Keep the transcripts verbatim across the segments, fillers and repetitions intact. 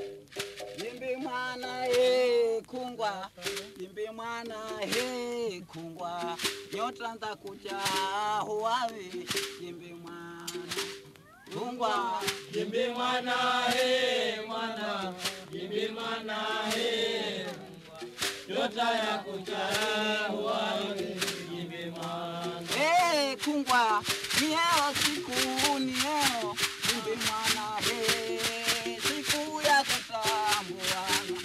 Yimbi mwana he kungwa, yimbi mwana he kungwa, nyota nda kuja huwawi, yimbi mwana kungwa, yimbi mwana he mwana, yimbi mwana he nyota ya kuja huwawi, yimbi mwana he kungwa, nieo siku nieo, yimbi mwana he siku ya kutambuana.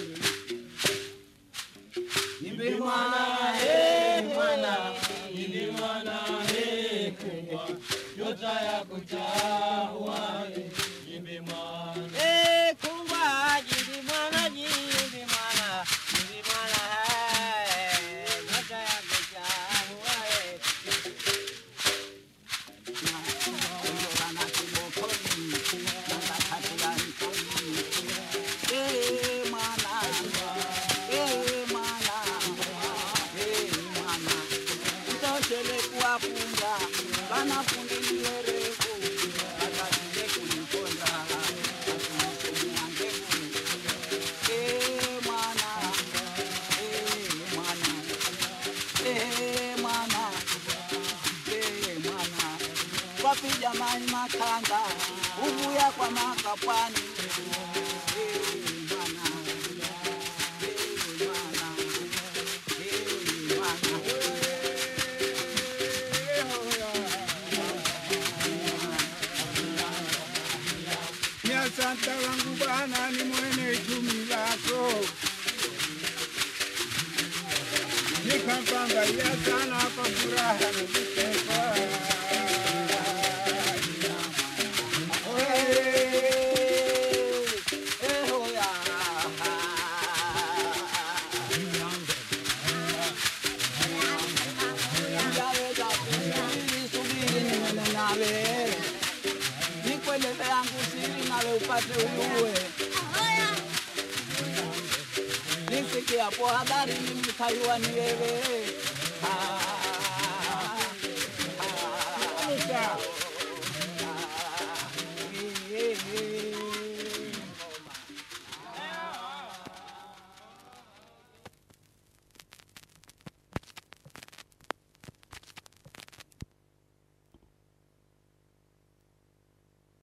Yimbi mwana he mwana, yimbi mwana he kungwa, nyota ya kuchahua yimbi mwana. He kungwa, yimbi mwana, yimbi mwana, yimbi mwana he nyota ya kuchahua. Na na kibokoni, na katika mtoni. He mwana, he mwana, he mwana. Utachele kuwafunda, bana fundi niwereku, akatile kunikonda, akumsemu wangevu. He mwana, he mwana, he mwana, he mwana. Wapi jamani makanga, uvuya kwa makapwani. He mwana, he mwana, he mwana. Ni asante wangu Bwana, ni mwene jumi lako. Nikapangalia sana kwa furaha na kutepa. Nikwelele yangu siri nawe upate ujue. Nisikia hapo habari mimi kayua ni wewe.